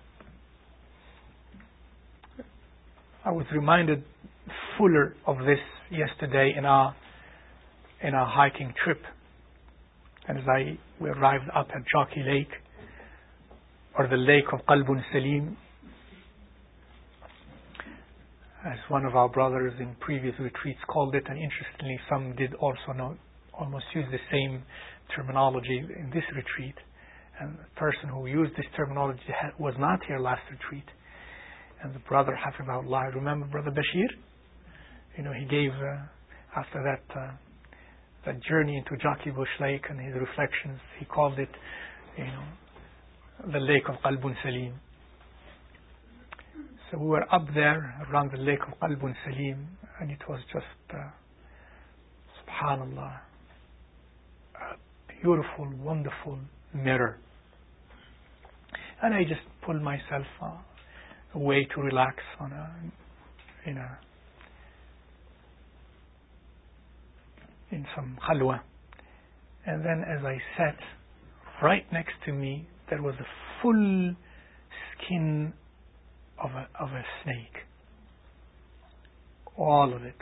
I was reminded fuller of this yesterday in our in our hiking trip, and as I we arrived up at Jockey Lake, or the lake of Qalbun Salim, as one of our brothers in previous retreats called it, and interestingly some did also know, almost use the same terminology in this retreat. And the person who used this terminology had, was not here last retreat. And the brother, Hafizahullah, I remember Brother Bashir? You know, he gave, uh, after that uh, that journey into Jockey Bush Lake and his reflections, he called it, you know, the lake of Qalbun Salim. So we were up there around the lake of Qalbun Salim, and it was just, uh, subhanallah, a beautiful, wonderful mirror. And I just pulled myself uh, away to relax on a, in a, in some khalwa. And then as I sat, right next to me, there was a full skin of a, of a snake. All of it.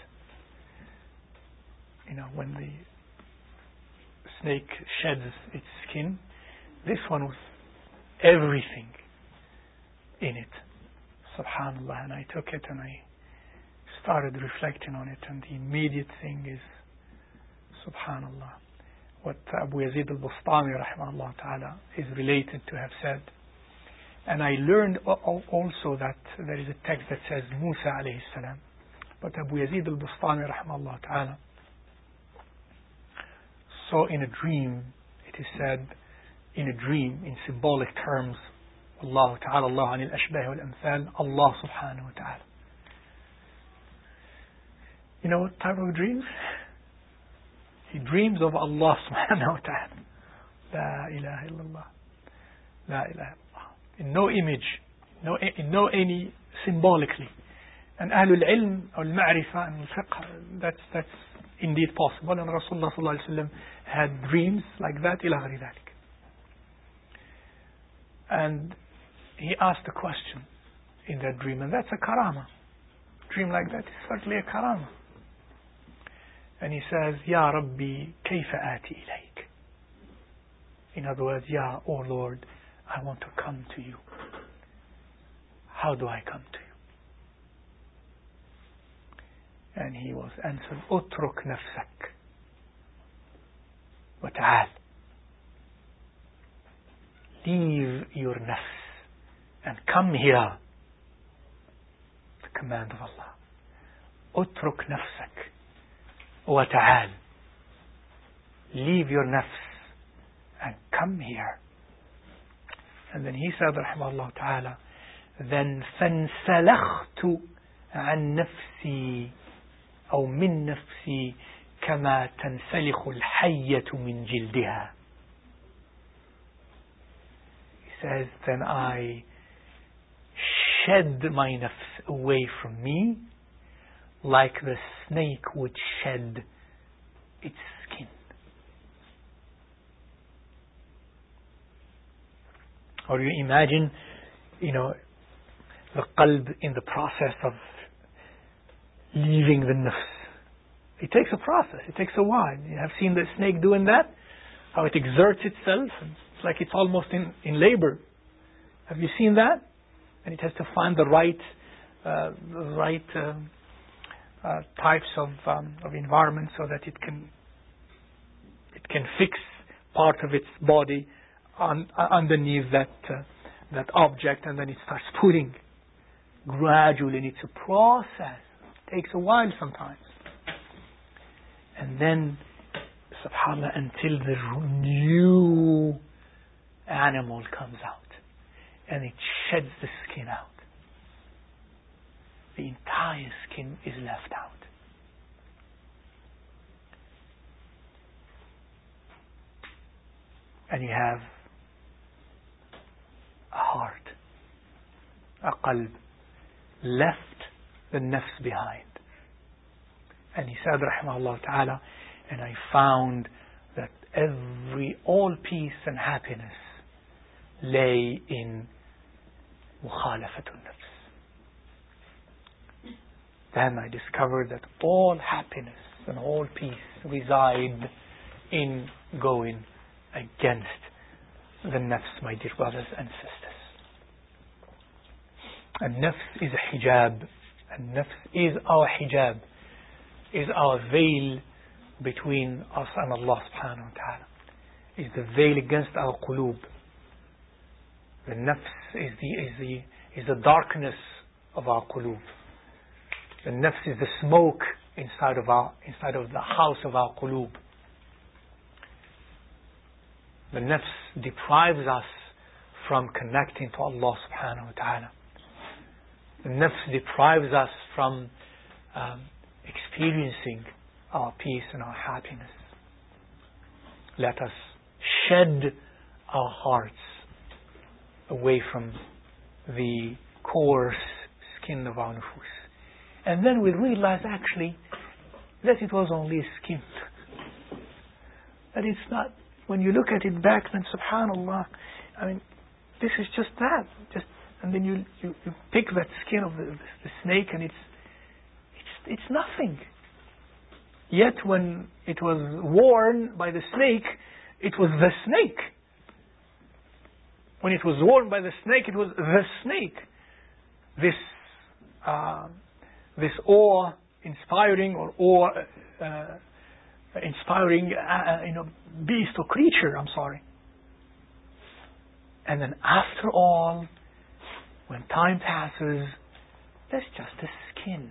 You know, when the snake sheds its skin, this one was everything in it. Subhanallah. And I took it and I started reflecting on it, and the immediate thing is, subhanallah, what Abu Yazid al-Bustami rahimahullah ta'ala is related to have said. And I learned also that there is a text that says Musa alayhi salam, but Abu Yazid al-Bustami rahimahullah ta'ala saw in a dream, it is said, in a dream, in symbolic terms, Allah ta'ala, Allah anil ashbah wal amthal, Allah subhanahu wa ta'ala. You know what type of dreams? He dreams of Allah subhanahu wa ta'ala. La ilaha illallah. La ilaha illallah. In no image, no, in no any symbolically. And Ahlul Ilm, or Al-Ma'rifah, and Al-Fiqh, that's, that's indeed possible. And Rasulullah sallallahu alayhi wa sallam had dreams like that, ila ghari dhalik. And he asked a question in that dream, and that's a karama. Dream like that is certainly a karama. And he says, Ya Rabbi, kayfa ati ilayk. In other words, Ya, oh Lord, I want to come to you. How do I come to you? And he was answered, Utruk nafsak wa ta'al. Leave your nafs and come here. The command of Allah. Utruk nafsak wa ta'al. Leave your nafs and come here. And then he said, rahimahullah ta'ala, then فانسلخت عن نفسي أو من نفسي كما تنسلخ الحية من جلدها. He says, then I shed my nafs away from me like the snake would shed its skin. Or you imagine, you know, the qalb in the process of leaving the nafs. It takes a process. It takes a while. You have seen the snake doing that? How it exerts itself. It's like it's almost in, in labor. Have you seen that? And it has to find the right, uh, the right uh, uh, types of um, of environment so that it can it can fix part of its body on, uh, underneath that uh, that object, and then it starts putting gradually. And it's a process. It takes a while sometimes. And then, subhanAllah, until the new animal comes out and it sheds the skin out. The entire skin is left out. And you have a heart, a qalb, left the nafs behind. And he said, rahimahullah ta'ala, and I found that every, all peace and happiness lay in mukhalafatul nafs. Then I discovered that all happiness and all peace reside in going against the nafs, my dear brothers and sisters. And nafs is a hijab. And nafs is our hijab, is our veil between us and Allah subhanahu wa ta'ala. Is the veil against our qulub. The nafs is the, is the, is the darkness of our qulub. The nafs is the smoke inside of our, inside of the house of our qulub. The nafs deprives us from connecting to Allah subhanahu wa ta'ala. The nafs deprives us from um, experiencing our peace and our happiness. Let us shed our hearts away from the coarse skin of our nufus. And then we realize actually that it was only a skin. That it's not, when you look at it back, then subhanallah, I mean, this is just that. Just, and then you, you, you pick that skin of the, the snake and it's, it's, it's nothing. Yet when it was worn by the snake, it was the snake. When it was worn by the snake, it was the snake. This uh, this awe-inspiring or awe-inspiring uh, uh, you know, beast or creature, I'm sorry. And then after all, when time passes, there's just a skin.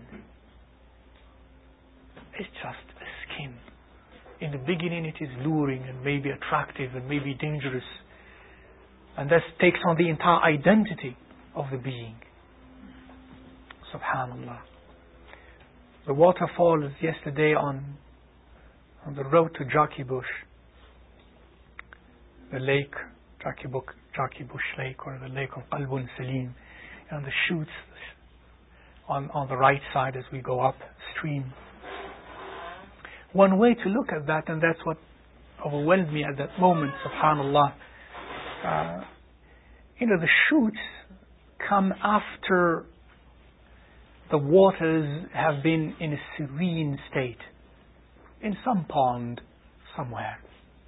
It's just a skin. In the beginning it is luring and maybe attractive and maybe dangerous. And that takes on the entire identity of the being. Subhanallah. The waterfalls yesterday on on the road to Jaki Bush, the lake, Jaki Bush, Jaki Bush Lake, or the lake of Qalbun Salim, and the shoots on, on the right side as we go upstream. One way to look at that, and that's what overwhelmed me at that moment, subhanallah, uh, you know, the shoots come after the waters have been in a serene state, in some pond somewhere.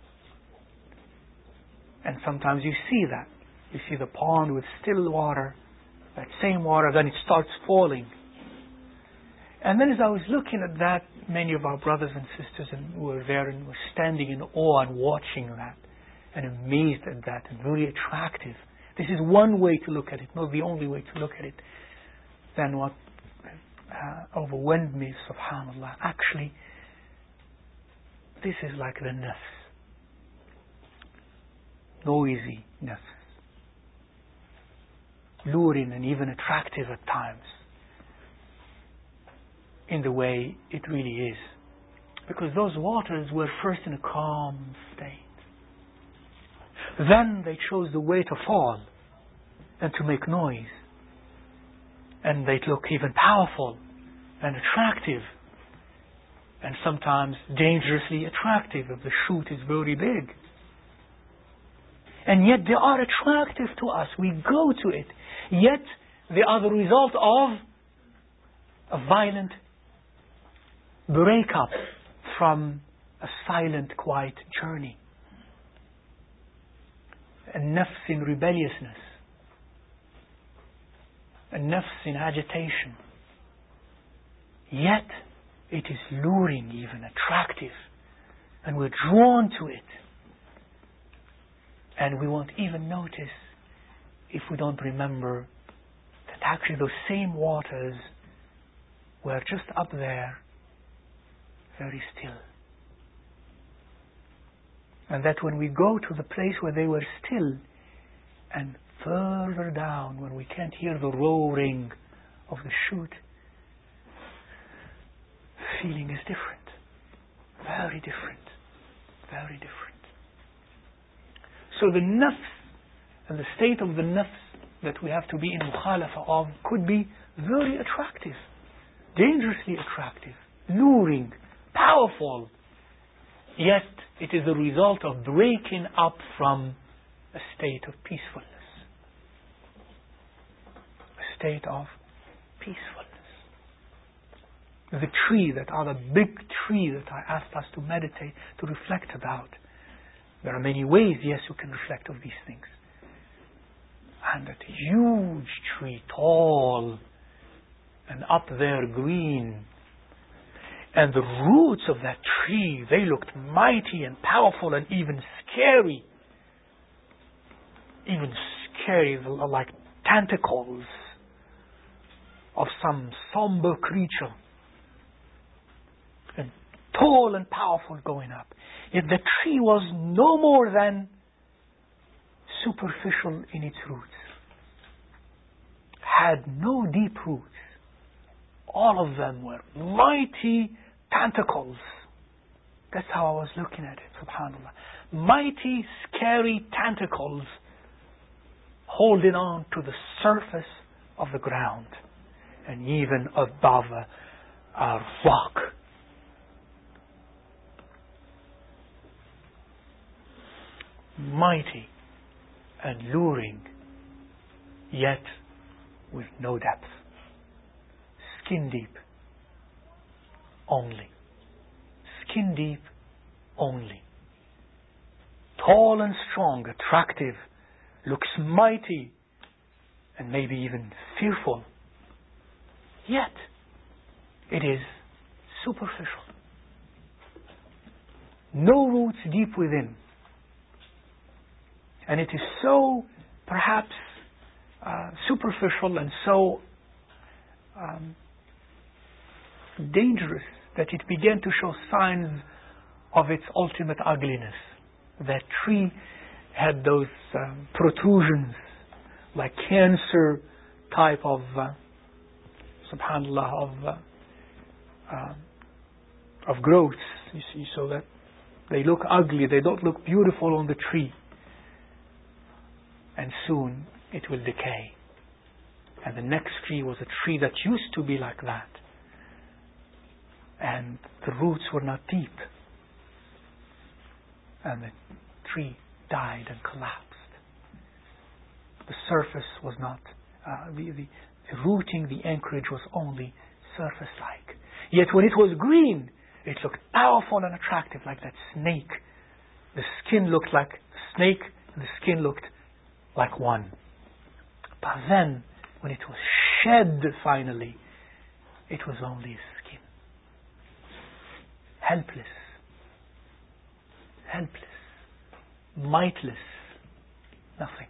And sometimes you see that. You see the pond with still water, that same water, then it starts falling. And then as I was looking at that, many of our brothers and sisters who were there and were standing in awe and watching that and amazed at that and very attractive. This is one way to look at it, not the only way to look at it. Then what uh, overwhelmed me, subhanallah, actually, this is like the nafs. Noisy nafs. Luring and even attractive at times. In the way it really is. Because those waters were first in a calm state. Then they chose the way to fall and to make noise. and they look even powerful and attractive, and sometimes dangerously attractive if the shoot is very big. And yet they are attractive to us. We go to it. Yet they are the result of a violent breakup from a silent, quiet journey. A nafs in rebelliousness. A nafs in agitation. Yet it is luring, even attractive. And we're drawn to it. And we won't even notice if we don't remember that actually those same waters were just up there, very still. And that when we go to the place where they were still, and further down, when we can't hear the roaring of the shoot, the feeling is different. Very different. Very different. So the nafs and the state of the nafs that we have to be in mukhalafa of could be very attractive, dangerously attractive, luring, powerful. Yet it is the result of breaking up from a state of peacefulness. A state of peacefulness. The tree, that other big tree that I asked us to meditate, to reflect about. There are many ways, yes, you can reflect on these things. And that huge tree, tall, and up there green. And the roots of that tree, they looked mighty and powerful and even scary. Even scary, like tentacles of some somber creature. And tall and powerful going up. Yet the tree was no more than superficial in its roots. Had no deep roots. All of them were mighty tentacles. That's how I was looking at it, subhanAllah. Mighty, scary tentacles holding on to the surface of the ground and even above a, a rock. Mighty and luring, yet with no depth. Skin deep only. Skin deep only. Tall and strong, attractive, looks mighty and maybe even fearful. Yet it is superficial. No roots deep within. And it is so, perhaps, uh, superficial and so um, dangerous that it began to show signs of its ultimate ugliness. That tree had those um, protrusions, like cancer type of, uh, subhanAllah, of uh, uh, of growths. You see, so that they look ugly. They don't look beautiful on the tree. And soon it will decay. And the next tree was a tree that used to be like that. And the roots were not deep. And the tree died and collapsed. The surface was not, uh, the, the, the rooting, the anchorage was only surface-like. Yet when it was green, it looked powerful and attractive, like that snake. The skin looked like a snake, and the skin looked like one. But then, when it was shed finally, it was only skin. Helpless. Helpless. Mightless. Nothing.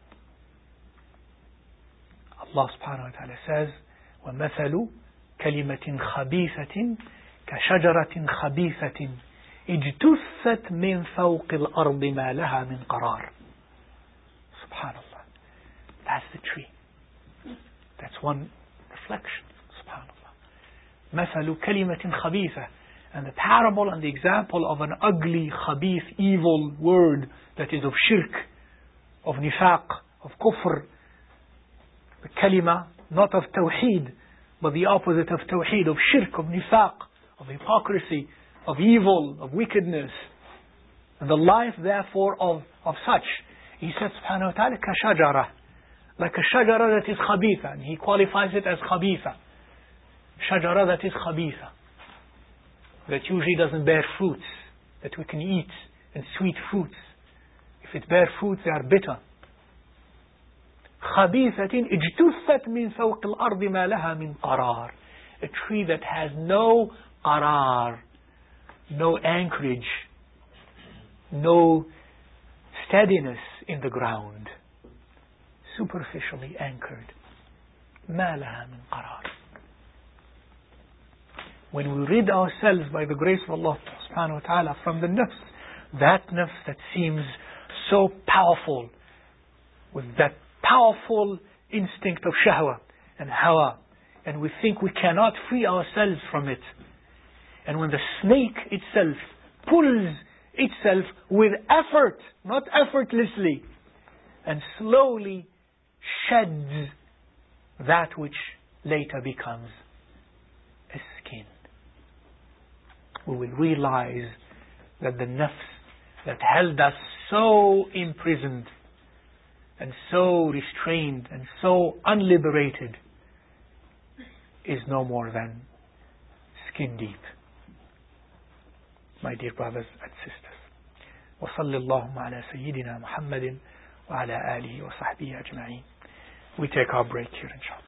Allah subhanahu wa ta'ala says, وَمَثَلُ كَلِمَةٍ خَبِيثَةٍ كَشَجَرَةٍ خَبِيثَةٍ اجْتُثَّتْ مِنْ فَوْقِ الْأَرْضِ مَا لَهَا مِنْ قَرَارٍ. SubhanAllah. That's the tree. That's one reflection. SubhanAllah. مَثَلُ كَلِمَةٍ خَبِيثَةٍ. And the parable and the example of an ugly, khabith, evil word that is of shirk, of nifaq, of kufr. The kalima not of tawheed, but the opposite of tawheed, of shirk, of nifaq, of hypocrisy, of evil, of wickedness. And the life therefore of, of such, he says subhanahu wa ta'ala, كَشَجَرَةٍ, like a shajara that is khabitha, and he qualifies it as khabitha. Shajara that is khabitha, that usually doesn't bear fruits, that we can eat, and sweet fruits. If it bears fruits, they are bitter. خَبِيثَةٍ اجْتُثَّتْ مِنْ فَوْقِ الْأَرْضِ مَا لَهَا مِنْ قَرَارٍ, a tree that has no qarar, no anchorage, no steadiness in the ground, superficially anchored. مَا لَهَا مِنْ قَرَارٍ. When we rid ourselves by the grace of Allah subhanahu wa ta'ala from the nafs, that nafs that seems so powerful, with that powerful instinct of shahwa and hawa, and we think we cannot free ourselves from it. And when the snake itself pulls itself with effort, not effortlessly, and slowly sheds that which later becomes a skin, we will realize that the nafs that held us so imprisoned and so restrained and so unliberated is no more than skin deep. My dear brothers and sisters, وصلى اللهم على سيدنا محمد وعلى آله وصحبه أجمعين. We take our break here, inshallah.